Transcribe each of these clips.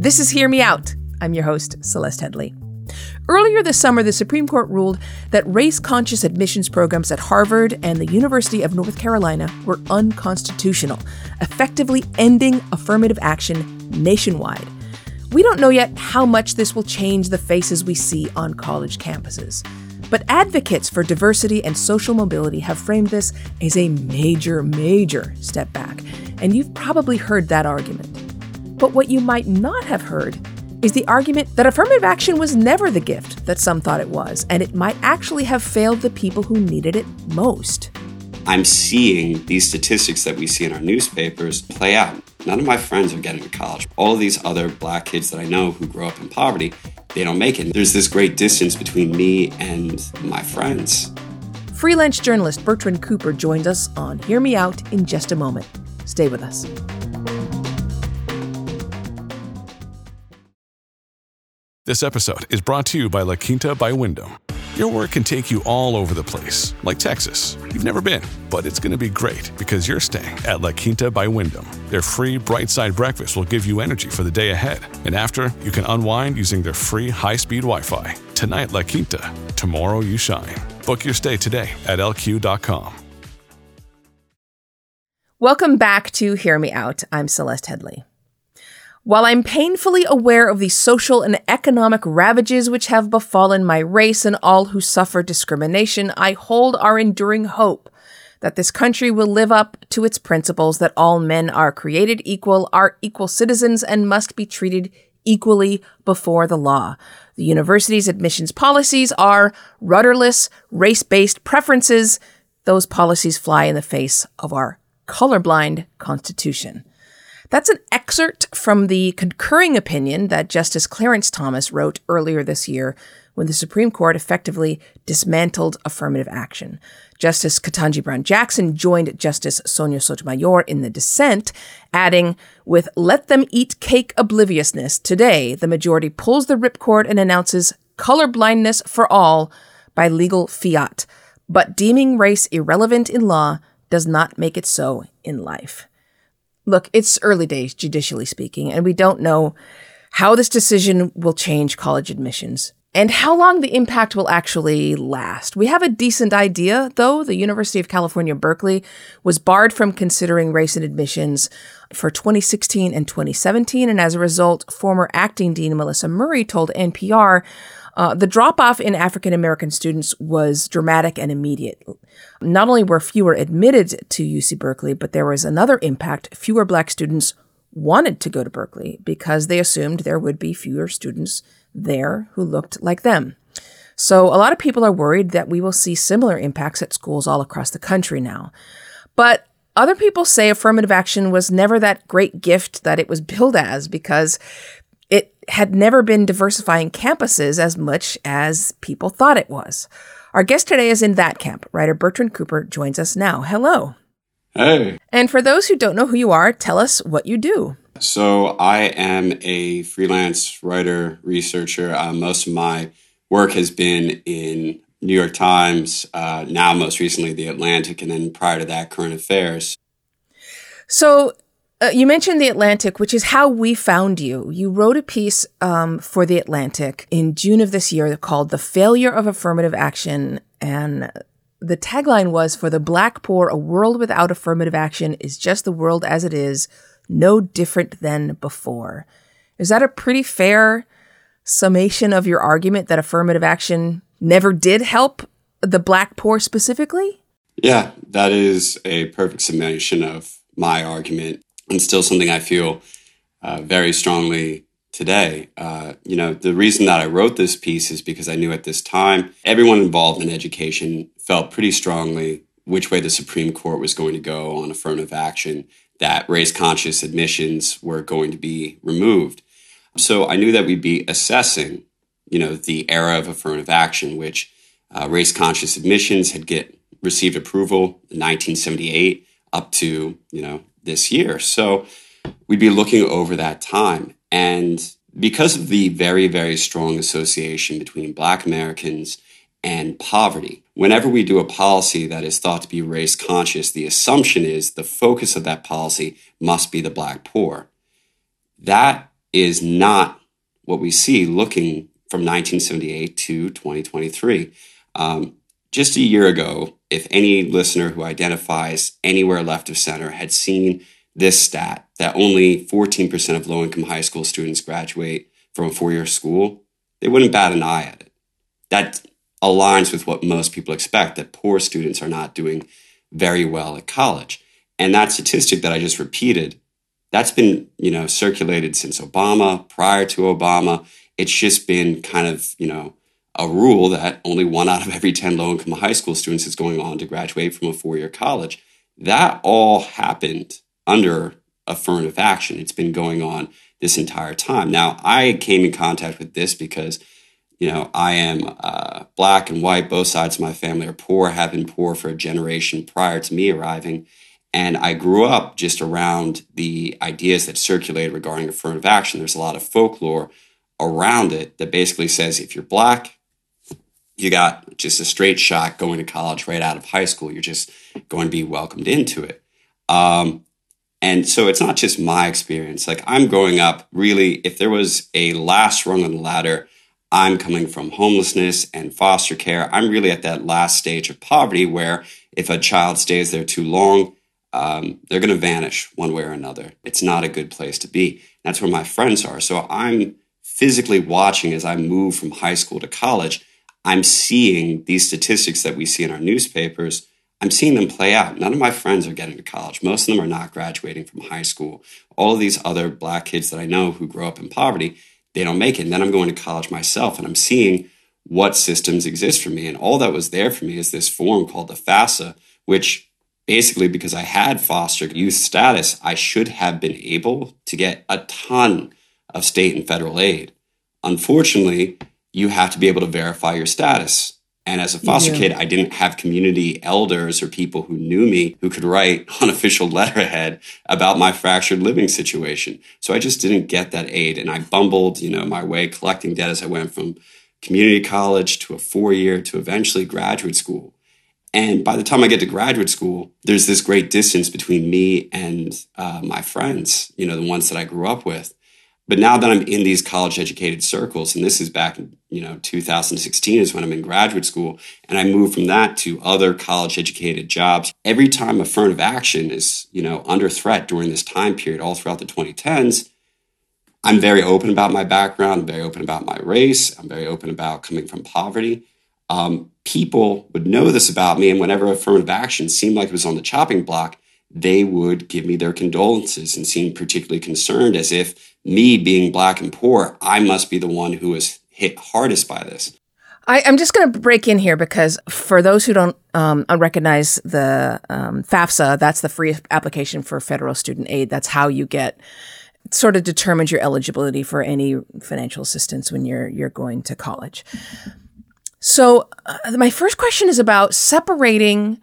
This is Hear Me Out. I'm your host, Celeste Headlee. Earlier this summer, the Supreme Court ruled that race-conscious admissions programs at Harvard and the University of North Carolina were unconstitutional, effectively ending affirmative action nationwide. We don't know yet how much this will change the faces we see on college campuses. But advocates for diversity and social mobility have framed this as a major step back, and you've probably heard that argument. But what you might not have heard is the argument that affirmative action was never the gift that some thought it was, and it might actually have failed the people who needed it most. I'm seeing these statistics that we see in our newspapers play out. None of my friends are getting to college. All of these other Black kids that I know who grow up in poverty, they don't make it. There's this great distance between me and my friends. Freelance journalist Bertrand Cooper joins us on Hear Me Out in just a moment. Stay with us. This episode is brought to you by La Quinta by Wyndham. Your work can take you all over the place, like Texas. You've never been, but it's going to be great because you're staying at La Quinta by Wyndham. Their free Bright Side breakfast will give you energy for the day ahead. And after, you can unwind using their free high-speed Wi-Fi. Tonight, La Quinta. Tomorrow, you shine. Book your stay today at lq.com. Welcome back to Hear Me Out. I'm Celeste Headlee. While I'm painfully aware of the social and economic ravages which have befallen my race and all who suffer discrimination, I hold our enduring hope that this country will live up to its principles that all men are created equal, are equal citizens, and must be treated equally before the law. The university's admissions policies are rudderless, race-based preferences. Those policies fly in the face of our colorblind Constitution. That's an excerpt from the concurring opinion that Justice Clarence Thomas wrote earlier this year when the Supreme Court effectively dismantled affirmative action. Justice Ketanji Brown Jackson joined Justice Sonia Sotomayor in the dissent, adding, with "let them eat cake obliviousness, today the majority pulls the ripcord and announces colorblindness for all by legal fiat. But deeming race irrelevant in law does not make it so in life." Look, it's early days, judicially speaking, and we don't know how this decision will change college admissions and how long the impact will actually last. We have a decent idea, though. The University of California, Berkeley was barred from considering race in admissions for 2016 and 2017, and as a result, former acting dean Melissa Murray told NPR the drop-off in African-American students was dramatic and immediate. Not only were fewer admitted to UC Berkeley, but there was another impact. Fewer Black students wanted to go to Berkeley because they assumed there would be fewer students there who looked like them. So a lot of people are worried that we will see similar impacts at schools all across the country now. But other people say affirmative action was never that great gift that it was billed as because it had never been diversifying campuses as much as people thought it was. Our guest today is in that camp. Writer Bertrand Cooper joins us now. Hello. Hey. And for those who don't know who you are, tell us what you do. So I am a freelance writer, researcher. Most of my work has been in New York Times, now most recently The Atlantic, and then prior to that, Current Affairs. So you mentioned The Atlantic, which is how we found you. You wrote a piece for The Atlantic in June of this year called "The Failure of Affirmative Action." And the tagline was, "For the Black poor, a world without affirmative action is just the world as it is, no different than before." Is that a pretty fair summation of your argument that affirmative action never did help the Black poor specifically? Yeah, that is a perfect summation of my argument. And still something I feel very strongly today. The reason that I wrote this piece is because I knew at this time, everyone involved in education felt pretty strongly which way the Supreme Court was going to go on affirmative action, that race-conscious admissions were going to be removed. So I knew that we'd be assessing, the era of affirmative action, which race-conscious admissions had received approval in 1978 up to, this year. So we'd be looking over that time. And because of the very, very strong association between Black Americans and poverty, whenever we do a policy that is thought to be race conscious, the assumption is the focus of that policy must be the Black poor. That is not what we see looking from 1978 to 2023. Just a year ago, if any listener who identifies anywhere left of center had seen this stat, that only 14% of low-income high school students graduate from a four-year school, they wouldn't bat an eye at it. That aligns with what most people expect, that poor students are not doing very well at college. And that statistic that I just repeated, that's been, circulated since Obama, prior to Obama. It's just been kind of, a rule that only 1 out of every 10 low-income high school students is going on to graduate from a four-year college. That all happened under affirmative action. It's been going on this entire time. Now, I came in contact with this because, I am Black and white. Both sides of my family are poor, have been poor for a generation prior to me arriving. And I grew up just around the ideas that circulate regarding affirmative action. There's a lot of folklore around it that basically says if you're Black, you got just a straight shot going to college right out of high school. You're just going to be welcomed into it. And so it's not just my experience. Like, I'm growing up, really, if there was a last rung on the ladder, I'm coming from homelessness and foster care. I'm really at that last stage of poverty where if a child stays there too long, they're going to vanish one way or another. It's not a good place to be. That's where my friends are. So I'm physically watching as I move from high school to college. I'm seeing these statistics that we see in our newspapers. I'm seeing them play out. None of my friends are getting to college. Most of them are not graduating from high school. All of these other Black kids that I know who grow up in poverty, they don't make it. And then I'm going to college myself, and I'm seeing what systems exist for me. And all that was there for me is this form called the FAFSA, which basically, because I had foster youth status, I should have been able to get a ton of state and federal aid. Unfortunately, you have to be able to verify your status. And as a foster kid, I didn't have community elders or people who knew me who could write on official letterhead about my fractured living situation. So I just didn't get that aid. And I bumbled, my way collecting debt as I went from community college to a 4-year to eventually graduate school. And by the time I get to graduate school, there's this great distance between me and my friends, the ones that I grew up with. But now that I'm in these college-educated circles, and this is back in 2016 is when I'm in graduate school, and I moved from that to other college-educated jobs. Every time affirmative action is under threat during this time period, all throughout the 2010s, I'm very open about my background. I'm very open about my race. I'm very open about coming from poverty. People would know this about me, and whenever affirmative action seemed like it was on the chopping block, they would give me their condolences and seem particularly concerned, as if me being Black and poor, I must be the one who was hit hardest by this. I'm just going to break in here because for those who don't recognize the FAFSA, that's the free application for federal student aid. That's how you get sort of determines your eligibility for any financial assistance when you're going to college. So my first question is about separating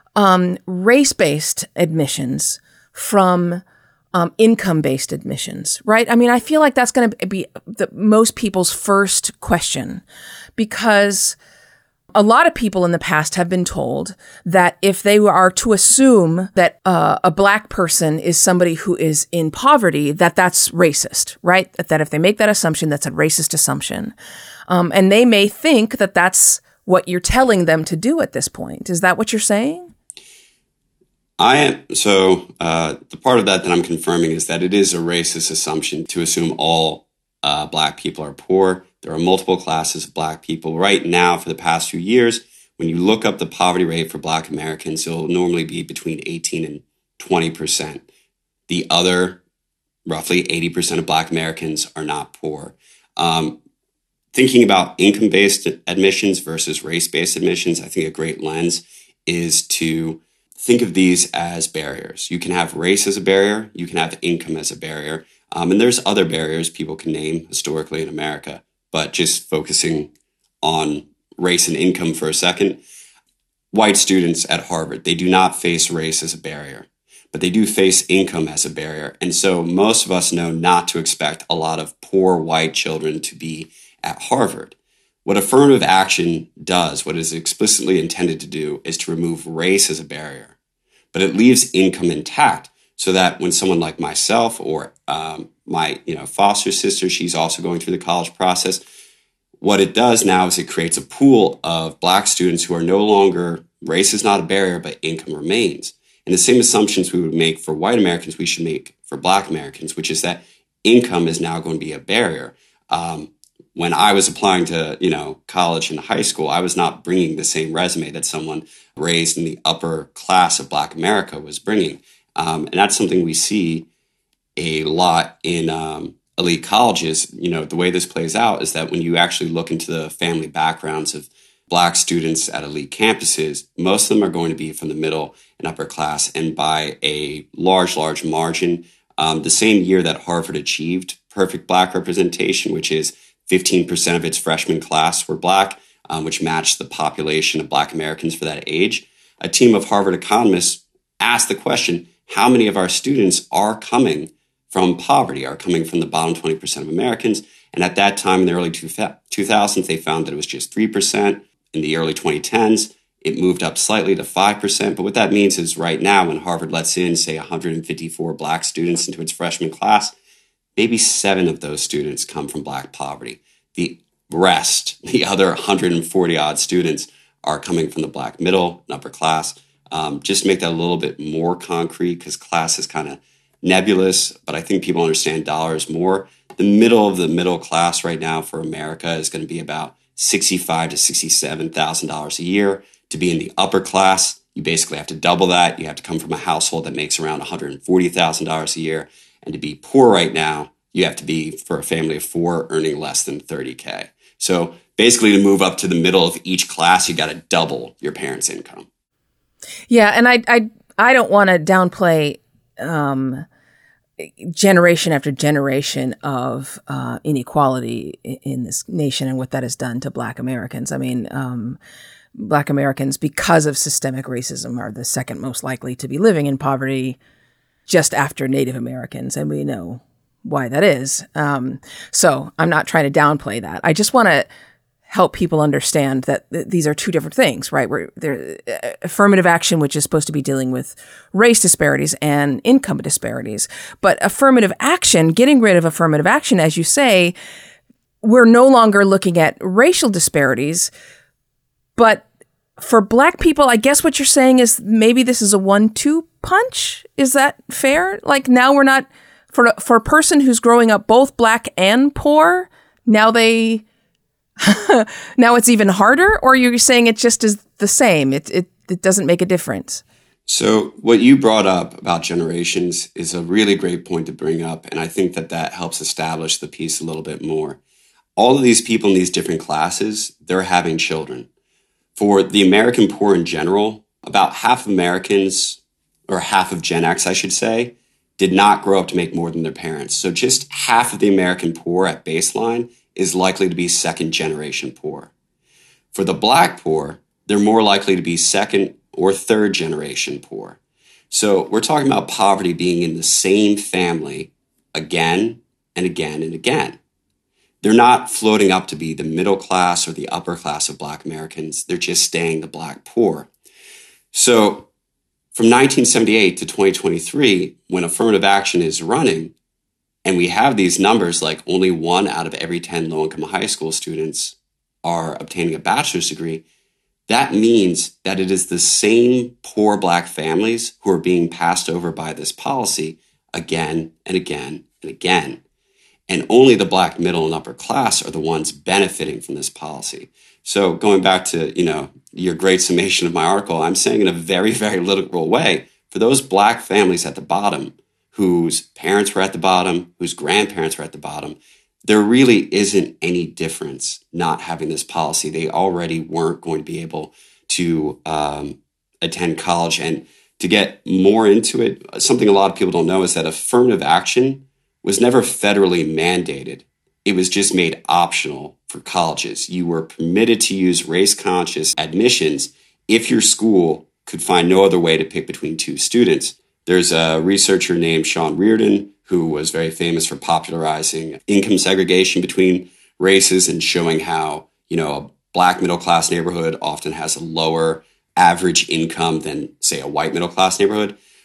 race-based admissions from income-based admissions, right? I mean, I feel like that's going to be most people's first question, because a lot of people in the past have been told that if they are to assume that a Black person is somebody who is in poverty, that's racist, right? That if they make that assumption, that's a racist assumption. And they may think that that's what you're telling them to do at this point. Is that what you're saying? The part of that I'm confirming is that it is a racist assumption to assume all Black people are poor. There are multiple classes of Black people. Right now, for the past few years, when you look up the poverty rate for Black Americans, it'll normally be between 18 and 20%. The other, roughly 80% of Black Americans are not poor. Thinking about income-based admissions versus race-based admissions, I think a great lens is to think of these as barriers. You can have race as a barrier. You can have income as a barrier. And there's other barriers people can name historically in America. But just focusing on race and income for a second, white students at Harvard, they do not face race as a barrier, but they do face income as a barrier. And so most of us know not to expect a lot of poor white children to be at Harvard. What affirmative action does, what it is explicitly intended to do, is to remove race as a barrier, but it leaves income intact. so that when someone like myself or my foster sister, she's also going through the college process, what it does now is it creates a pool of Black students who are no longer, race is not a barrier, but income remains. And the same assumptions we would make for white Americans, we should make for Black Americans, which is that income is now going to be a barrier. When I was applying to, college and high school, I was not bringing the same resume that someone raised in the upper class of Black America was bringing. And that's something we see a lot in elite colleges. The way this plays out is that when you actually look into the family backgrounds of Black students at elite campuses, most of them are going to be from the middle and upper class, and by a large margin. The same year that Harvard achieved perfect Black representation, which is 15% of its freshman class were Black, which matched the population of Black Americans for that age, a team of Harvard economists asked the question, how many of our students are coming from poverty, are coming from the bottom 20% of Americans? And at that time, in the early 2000s, they found that it was just 3%. In the early 2010s, it moved up slightly to 5%. But what that means is right now, when Harvard lets in, say, 154 Black students into its freshman class, maybe 7 of those students come from Black poverty. The rest, the other 140 odd students, are coming from the Black middle and upper class. Just make that a little bit more concrete, because class is kind of nebulous, but I think people understand dollars more. The middle class right now for America is going to be about $65,000 to $67,000 a year. To be in the upper class, you basically have to double that. You have to come from a household that makes around $140,000 a year. And to be poor right now, you have to be, for a family of 4, earning less than $30K. So basically, to move up to the middle of each class, you got to double your parents' income. Yeah, and I don't want to downplay generation after generation of inequality in this nation and what that has done to Black Americans. I mean, Black Americans, because of systemic racism, are the second most likely to be living in poverty just after Native Americans, and we know why that is. So I'm not trying to downplay that. I just want to help people understand that these are two different things, right? Where there affirmative action, which is supposed to be dealing with race disparities and income disparities, but affirmative action, getting rid of affirmative action, as you say, we're no longer looking at racial disparities, but for Black people, I guess what you're saying is maybe this is a 1-2 punch. Is that fair? Like now we're not, for a person who's growing up both Black and poor, now it's even harder? Or you're saying it just is the same? It doesn't make a difference? So what you brought up about generations is a really great point to bring up. And I think that helps establish the piece a little bit more. All of these people in these different classes, they're having children. For the American poor in general, about half of Americans, or half of Gen X, I should say, did not grow up to make more than their parents. So just half of the American poor at baseline is likely to be second generation poor. For the Black poor, they're more likely to be second or third generation poor. So we're talking about poverty being in the same family again and again and again. They're not floating up to be the middle class or the upper class of Black Americans. They're just staying the Black poor. So from 1978 to 2023, when affirmative action is running, and we have these numbers like only 1 out of every 10 low-income high school students are obtaining a bachelor's degree, that means that it is the same poor Black families who are being passed over by this policy again and again and again. And only the Black middle and upper class are the ones benefiting from this policy. So going back to, your great summation of my article, I'm saying in a very, very literal way, for those Black families at the bottom, whose parents were at the bottom, whose grandparents were at the bottom, there really isn't any difference not having this policy. They already weren't going to be able to attend college. And to get more into it, something a lot of people don't know is that affirmative action was never federally mandated. It was just made optional for colleges. You were permitted to use race-conscious admissions if your school could find no other way to pick between 2 students. There's a researcher named Sean Reardon who was very famous for popularizing income segregation between races and showing how, a Black middle-class neighborhood often has a lower average income than, say, a white middle-class neighborhood.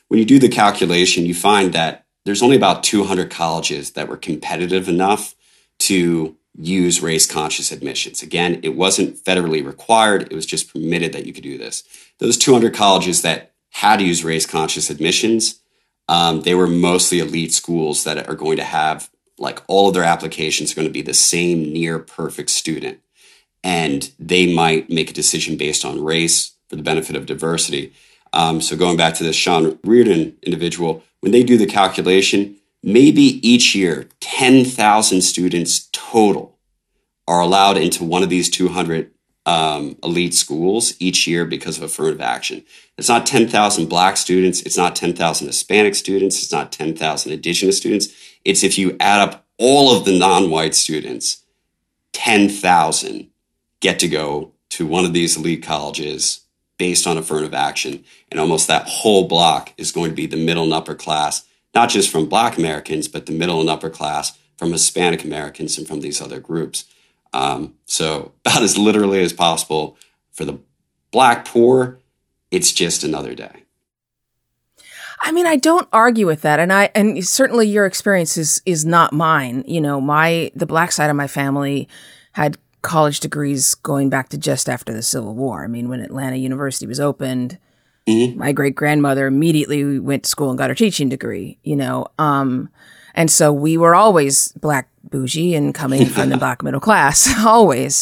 when you do the calculation, you find that there's only about 200 colleges that were competitive enough to use race-conscious admissions. Again, it wasn't federally required. It was just permitted that you could do this. Those 200 colleges that had to use race-conscious admissions, they were mostly elite schools that are going to have, like, all of their applications are going to be the same near perfect student. And they might make a decision based on race for the benefit of diversity. So going back to this Sean Reardon individual, when they do the calculation, maybe each year, 10,000 students total are allowed into one of these 200 elite schools each year because of affirmative action. It's not 10,000 Black students. It's not 10,000 Hispanic students. It's not 10,000 Indigenous students. It's if you add up all of the non-white students, 10,000 get to go to one of these elite colleges based on affirmative action. And almost that whole block is going to be the middle and upper class, not just from Black Americans, but the middle and upper class from Hispanic Americans and from these other groups. So about as literally as possible for the Black poor, it's just another day. I mean, I don't argue with that. And certainly your experience is not mine. You know, the Black side of my family had college degrees going back to just after the Civil War. I mean, when Atlanta University was opened, my great-grandmother immediately went to school and got her teaching degree, you know. And so we were always Black bougie and coming from the Black middle class, always.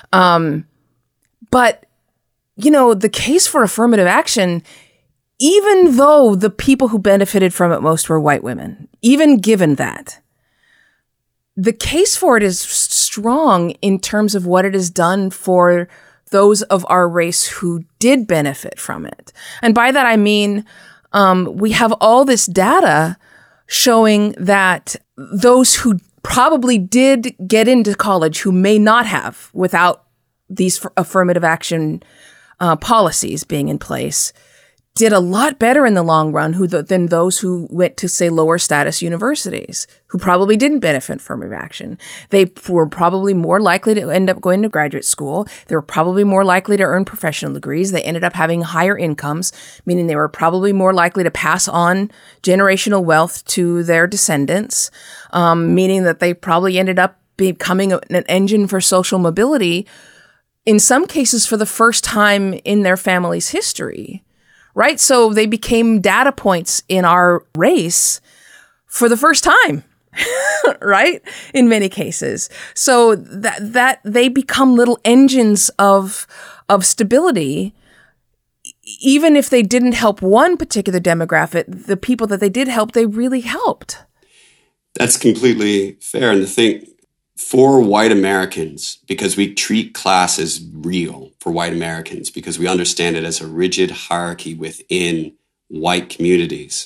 But, you know, the case for affirmative action, even though the people who benefited from it most were white women, even given that, the case for it is strong in terms of what it has done for those of our race who did benefit from it. And by that, I mean, we have all this data showing that those who probably did get into college who may not have without these affirmative action policies being in place did a lot better in the long run than those who went to, say, lower status universities, who probably didn't benefit from affirmative action. They were probably more likely to end up going to graduate school. They were probably more likely to earn professional degrees. They ended up having higher incomes, meaning they were probably more likely to pass on generational wealth to their descendants, meaning that they probably ended up becoming an engine for social mobility, in some cases for the first time in their family's history. Right? So they became data points in our race for the first time, right? In many cases. So that they become little engines of stability. Even if they didn't help one particular demographic, the people that they did help, they really helped. That's completely fair. And the thing, for white Americans, because we treat class as real for white Americans, because we understand it as a rigid hierarchy within white communities,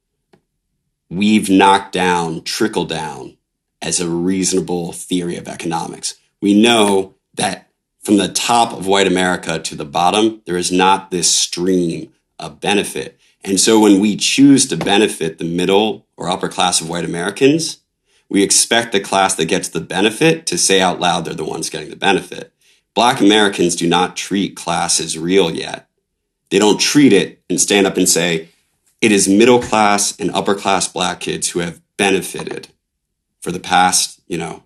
we've knocked down trickle down as a reasonable theory of economics. We know that from the top of white America to the bottom, there is not this stream of benefit. And so when we choose to benefit the middle or upper class of white Americans, we expect the class that gets the benefit to say out loud they're the ones getting the benefit. Black Americans do not treat class as real yet. They don't treat it and stand up and say, it is middle class and upper class Black kids who have benefited for the past,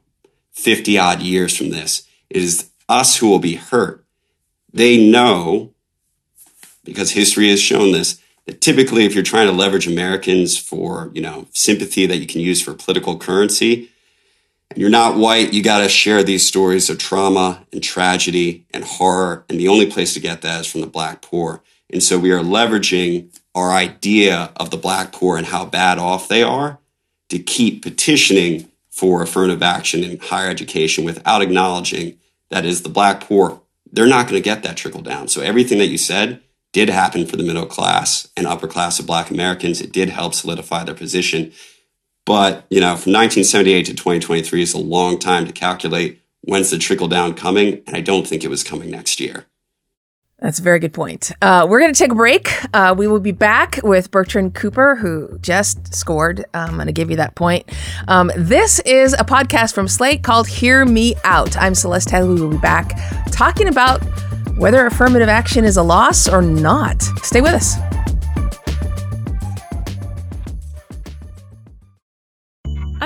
50 odd years from this. It is us who will be hurt. They know, because history has shown this, that typically if you're trying to leverage Americans for, sympathy that you can use for political currency, and you're not white, you got to share these stories of trauma and tragedy and horror. And the only place to get that is from the Black poor. And so we are leveraging our idea of the Black poor and how bad off they are to keep petitioning for affirmative action in higher education without acknowledging that is the Black poor. They're not going to get that trickle down. So everything that you said did happen for the middle class and upper class of Black Americans. It did help solidify their position. But, from 1978 to 2023 is a long time to calculate when's the trickle down coming. And I don't think it was coming next year. That's a very good point. We're going to take a break. We will be back with Bertrand Cooper, who just scored. I'm going to give you that point. This is a podcast from Slate called Hear Me Out. I'm Celeste Headlee. We will be back talking about whether affirmative action is a loss or not. Stay with us.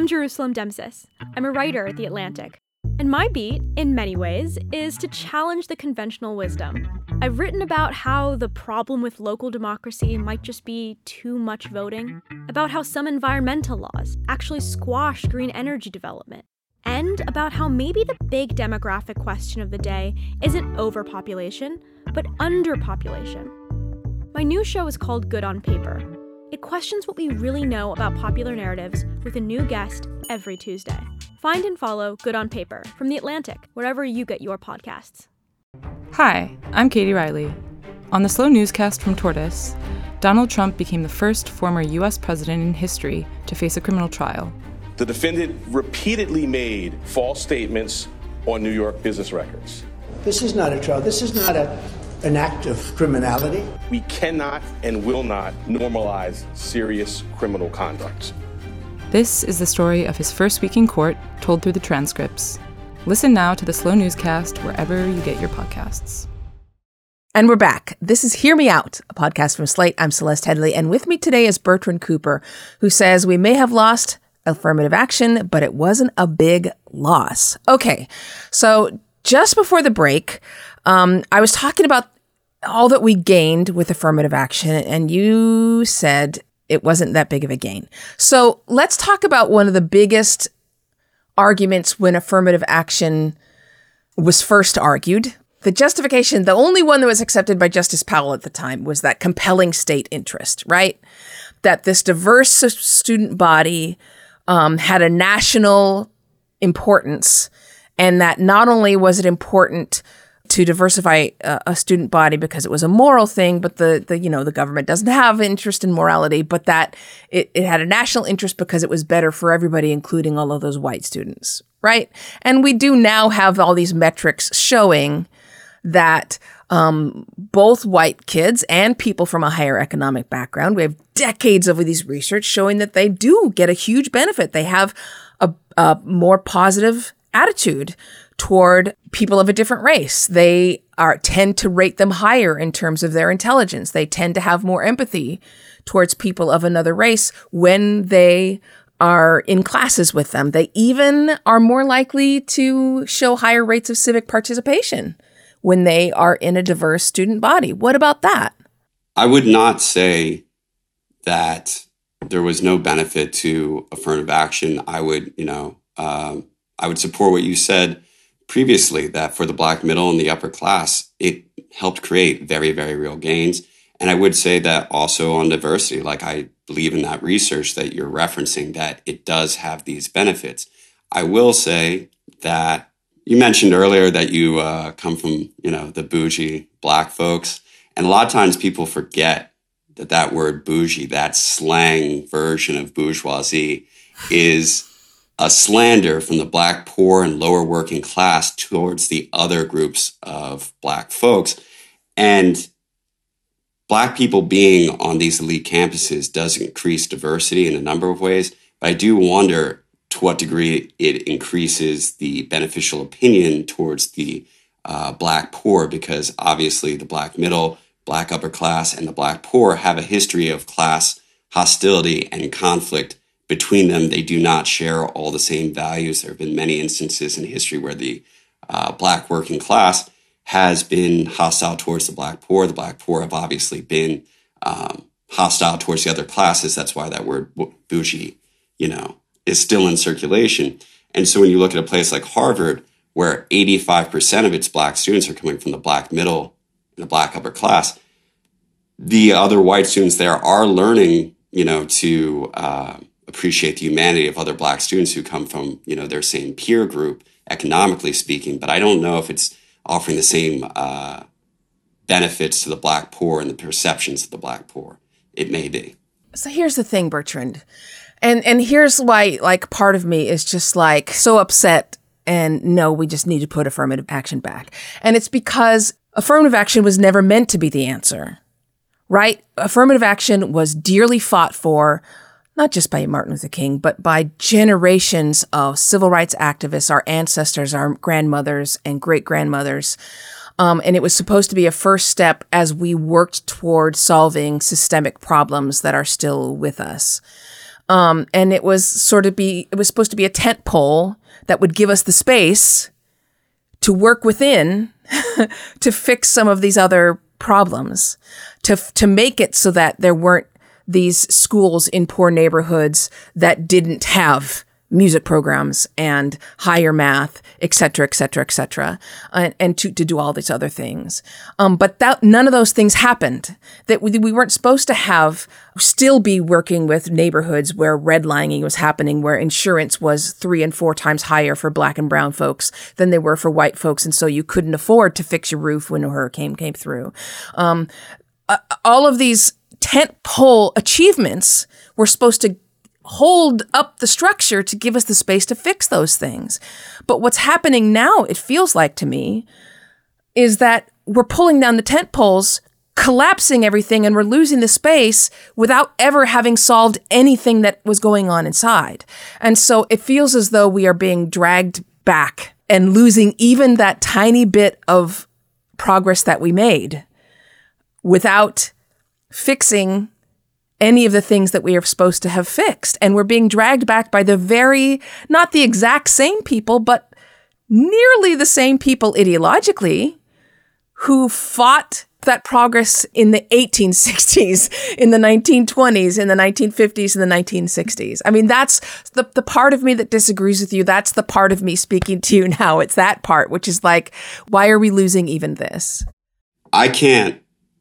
I'm Jerusalem Demsis. I'm a writer at The Atlantic. And my beat, in many ways, is to challenge the conventional wisdom. I've written about how the problem with local democracy might just be too much voting, about how some environmental laws actually squash green energy development, and about how maybe the big demographic question of the day isn't overpopulation, but underpopulation. My new show is called Good on Paper. It questions what we really know about popular narratives with a new guest every Tuesday. Find and follow Good on Paper from The Atlantic, wherever you get your podcasts. Hi, I'm Katie Riley. On the Slow Newscast from Tortoise, Donald Trump became the first former U.S. president in history to face a criminal trial. The defendant repeatedly made false statements on New York business records. This is not a trial. This is not an act of criminality. We cannot and will not normalize serious criminal conduct. This is the story of his first week in court, told through the transcripts. Listen now to the Slow Newscast wherever you get your podcasts. And we're back. This is Hear Me Out, a podcast from Slate. I'm Celeste Headlee, and with me today is Bertrand Cooper, who says we may have lost affirmative action, but it wasn't a big loss. Okay, so just before the break, I was talking about all that we gained with affirmative action, and you said it wasn't that big of a gain. So let's talk about one of the biggest arguments when affirmative action was first argued. The justification, the only one that was accepted by Justice Powell at the time, was that compelling state interest, right? That this diverse student body had a national importance, and that not only was it important to diversify a student body because it was a moral thing, but the government doesn't have interest in morality, but that it had a national interest because it was better for everybody, including all of those white students, right? And we do now have all these metrics showing that both white kids and people from a higher economic background, we have decades of these research showing that they do get a huge benefit. They have a more positive attitude toward people of a different race. They tend to rate them higher in terms of their intelligence. They tend to have more empathy towards people of another race when they are in classes with them. They even are more likely to show higher rates of civic participation when they are in a diverse student body. What about that? I would not say that there was no benefit to affirmative action. I would support what you said previously, that for the Black middle and the upper class, it helped create very, very real gains. And I would say that also on diversity, like I believe in that research that you're referencing, that it does have these benefits. I will say that you mentioned earlier that you come from, the bougie Black folks. And a lot of times people forget that word bougie, that slang version of bourgeoisie, is a slander from the Black poor and lower working class towards the other groups of Black folks. And Black people being on these elite campuses does increase diversity in a number of ways. But I do wonder to what degree it increases the beneficial opinion towards the Black poor, because obviously the Black middle, Black upper class, and the Black poor have a history of class hostility and conflict between them. They do not share all the same values. There have been many instances in history where the Black working class has been hostile towards the Black poor. The Black poor have obviously been hostile towards the other classes. That's why that word bougie, is still in circulation. And so when you look at a place like Harvard, where 85% of its Black students are coming from the Black middle and the Black upper class, the other white students there are learning, to appreciate the humanity of other Black students who come from, their same peer group, economically speaking. But I don't know if it's offering the same benefits to the Black poor and the perceptions of the Black poor. It may be. So here's the thing, Bertrand. And here's why, part of me is just so upset, and no, we just need to put affirmative action back. And it's because affirmative action was never meant to be the answer, right? Affirmative action was dearly fought for, not just by Martin Luther King, but by generations of civil rights activists, our ancestors, our grandmothers and great-grandmothers. And it was supposed to be a first step as we worked toward solving systemic problems that are still with us. And it was supposed to be a tent pole that would give us the space to work within to fix some of these other problems, to make it so that there weren't these schools in poor neighborhoods that didn't have music programs and higher math, et cetera, et cetera, et cetera, and to do all these other things. But none of those things happened. That we weren't supposed to still be working with neighborhoods where redlining was happening, where insurance was 3 and 4 times higher for Black and brown folks than they were for white folks, and so you couldn't afford to fix your roof when a hurricane came through. All of these tentpole achievements were supposed to hold up the structure to give us the space to fix those things. But what's happening now, it feels like to me, is that we're pulling down the tent poles, collapsing everything, and we're losing the space without ever having solved anything that was going on inside. And so it feels as though we are being dragged back and losing even that tiny bit of progress that we made without fixing any of the things that we are supposed to have fixed. And we're being dragged back by not the exact same people, but nearly the same people ideologically who fought that progress in the 1860s, in the 1920s, in the 1950s, and the 1960s. I mean, that's the part of me that disagrees with you. That's the part of me speaking to you now. It's that part, which is like, why are we losing even this? I can't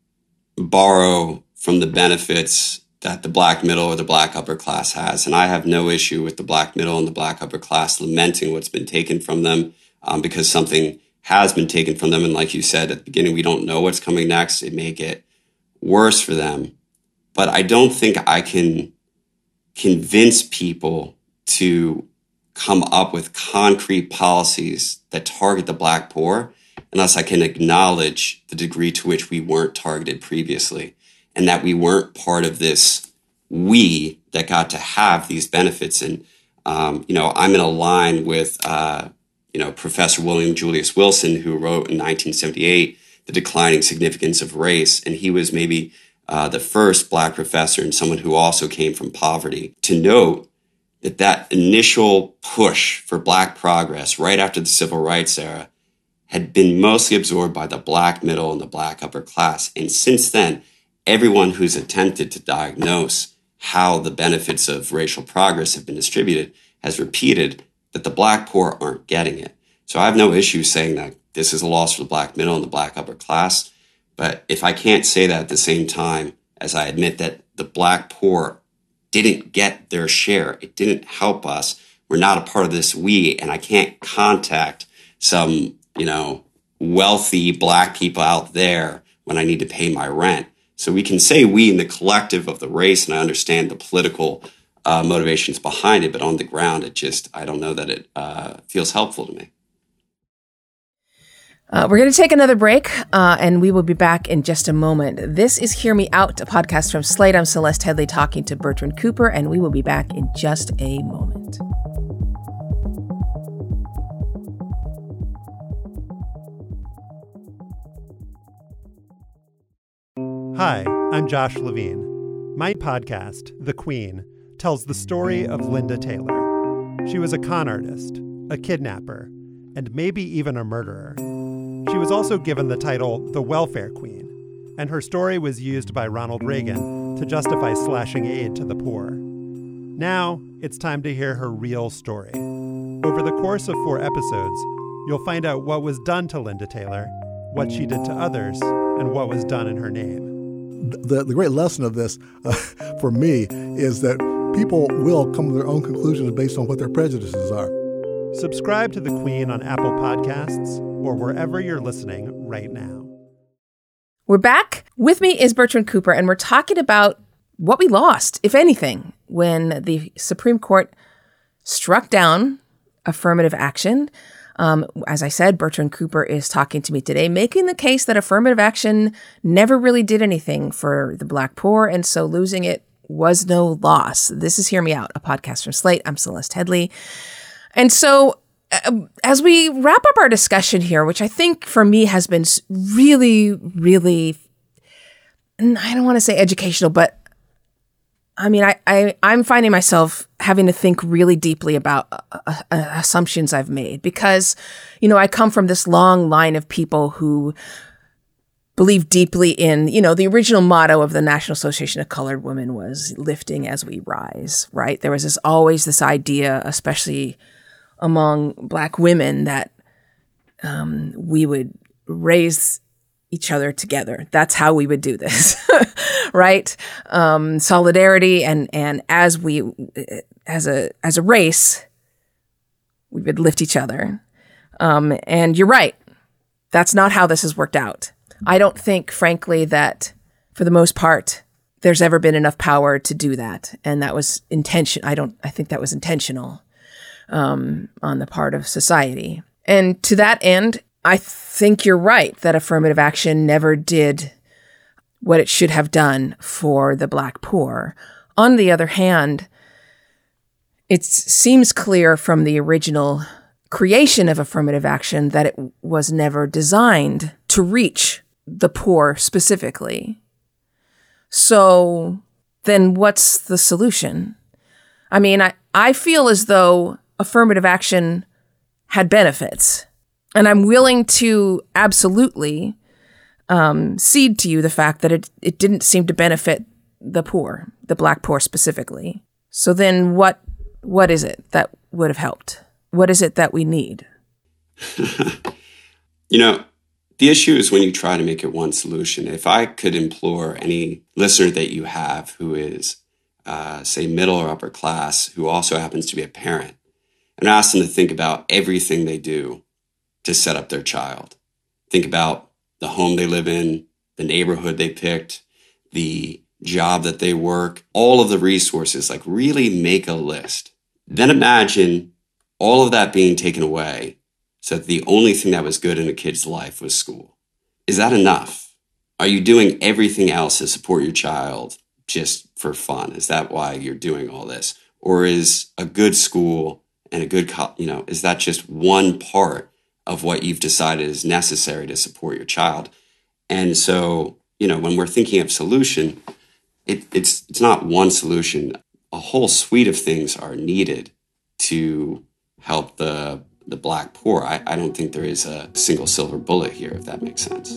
borrow from the benefits that the Black middle or the Black upper class has. And I have no issue with the Black middle and the Black upper class lamenting what's been taken from them because something has been taken from them. And like you said at the beginning, we don't know what's coming next. It may get worse for them. But I don't think I can convince people to come up with concrete policies that target the Black poor unless I can acknowledge the degree to which we weren't targeted previously, and that we weren't part of this we that got to have these benefits. And, I'm in a line with, Professor William Julius Wilson, who wrote in 1978, The Declining Significance of Race. And he was maybe the first Black professor and someone who also came from poverty to note that initial push for Black progress right after the Civil Rights era had been mostly absorbed by the Black middle and the Black upper class. And since then, everyone who's attempted to diagnose how the benefits of racial progress have been distributed has repeated that the Black poor aren't getting it. So I have no issue saying that this is a loss for the Black middle and the Black upper class. But if I can't say that at the same time as I admit that the Black poor didn't get their share, it didn't help us, we're not a part of this we, and I can't contact some, wealthy Black people out there when I need to pay my rent. So we can say we in the collective of the race, and I understand the political motivations behind it, but on the ground, I don't know that it feels helpful to me. We're going to take another break, and we will be back in just a moment. This is Hear Me Out, a podcast from Slate. I'm Celeste Headlee talking to Bertrand Cooper, and we will be back in just a moment. Hi, I'm Josh Levine. My podcast, The Queen, tells the story of Linda Taylor. She was a con artist, a kidnapper, and maybe even a murderer. She was also given the title the Welfare Queen, and her story was used by Ronald Reagan to justify slashing aid to the poor. Now, it's time to hear her real story. Over the course of 4 episodes, you'll find out what was done to Linda Taylor, what she did to others, and what was done in her name. The great lesson of this, for me, is that people will come to their own conclusions based on what their prejudices are. Subscribe to The Queen on Apple Podcasts or wherever you're listening right now. We're back. With me is Bertrand Cooper, and we're talking about what we lost, if anything, when the Supreme Court struck down affirmative action. As I said, Bertrand Cooper is talking to me today, making the case that affirmative action never really did anything for the Black poor, and so losing it was no loss. This is Hear Me Out, a podcast from Slate. I'm Celeste Headlee. And so as we wrap up our discussion here, which I think for me has been really, really, I don't want to say educational, but I mean, I'm finding myself having to think really deeply about assumptions I've made because, I come from this long line of people who believe deeply in, the original motto of the National Association of Colored Women was lifting as we rise, right? There was always this idea, especially among Black women, that we would raise each other together. That's how we would do this, right? Solidarity and as a race, we would lift each other. And you're right. That's not how this has worked out. I don't think, frankly, that for the most part, there's ever been enough power to do that. And that was I think that was intentional on the part of society. And to that end, I think you're right that affirmative action never did what it should have done for the Black poor. On the other hand, it seems clear from the original creation of affirmative action that it was never designed to reach the poor specifically. So then what's the solution? I mean, I feel as though affirmative action had benefits. And I'm willing to absolutely cede to you the fact that it didn't seem to benefit the poor, the Black poor specifically. So then what is it that would have helped? What is it that we need? The issue is when you try to make it one solution. If I could implore any listener that you have who is, say, middle or upper class, who also happens to be a parent, and ask them to think about everything they do to set up their child. Think about the home they live in, the neighborhood they picked, the job that they work, all of the resources, like really make a list. Then imagine all of that being taken away so that the only thing that was good in a kid's life was school. Is that enough? Are you doing everything else to support your child just for fun? Is that why you're doing all this? Or is a good school and a good, is that just one part of what you've decided is necessary to support your child? And so, when we're thinking of solution, it's not one solution. A whole suite of things are needed to help the Black poor. I don't think there is a single silver bullet here, if that makes sense.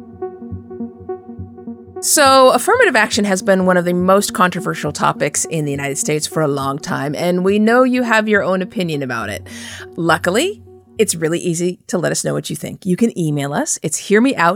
So affirmative action has been one of the most controversial topics in the United States for a long time, and we know you have your own opinion about it. Luckily, it's really easy to let us know what you think. You can email us. It's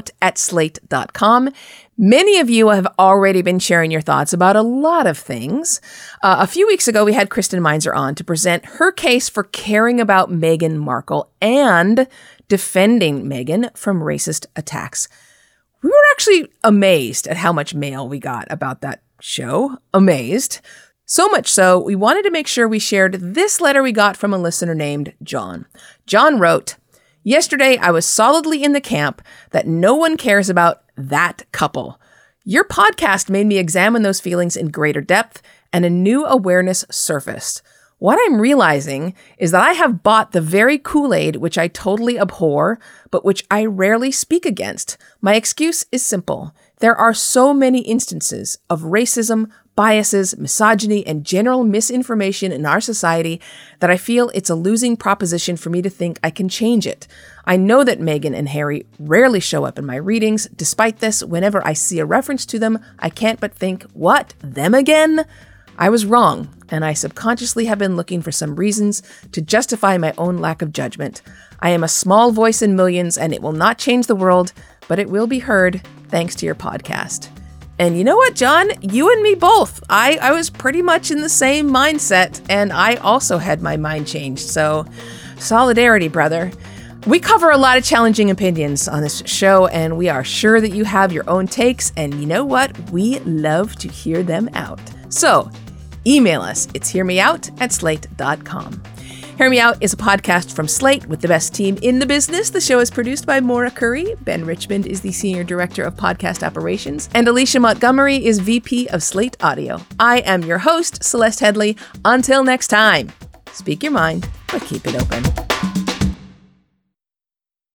hearmeout@slate.com. Many of you have already been sharing your thoughts about a lot of things. A few weeks ago, we had Kristen Meinzer on to present her case for caring about Meghan Markle and defending Meghan from racist attacks. We were actually amazed at how much mail we got about that show. Amazed. So much so, we wanted to make sure we shared this letter we got from a listener named John. John wrote, "Yesterday, I was solidly in the camp that no one cares about that couple. Your podcast made me examine those feelings in greater depth, and a new awareness surfaced. What I'm realizing is that I have bought the very Kool-Aid which I totally abhor, but which I rarely speak against. My excuse is simple. There are so many instances of racism, biases, misogyny, and general misinformation in our society that I feel it's a losing proposition for me to think I can change it. I know that Meghan and Harry rarely show up in my readings. Despite this, whenever I see a reference to them, I can't but think, what, them again? I was wrong, and I subconsciously have been looking for some reasons to justify my own lack of judgment. I am a small voice in millions, and it will not change the world, but it will be heard thanks to your podcast." And you know what, John? You and me both. I was pretty much in the same mindset, and I also had my mind changed. So, solidarity, brother. We cover a lot of challenging opinions on this show, and we are sure that you have your own takes, and you know what? We love to hear them out. So, email us. It's hearmeout@slate.com. Hear Me Out is a podcast from Slate with the best team in the business. The show is produced by Maura Curry. Ben Richmond is the Senior Director of Podcast Operations. And Alicia Montgomery is VP of Slate Audio. I am your host, Celeste Headlee. Until next time, speak your mind, but keep it open.